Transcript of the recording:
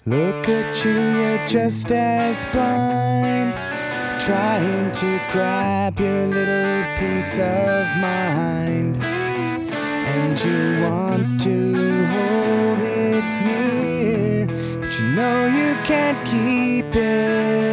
Look at you, you're just as blind, trying to grab your little piece of mind. And you want to hold it near, but you know you can't keep it.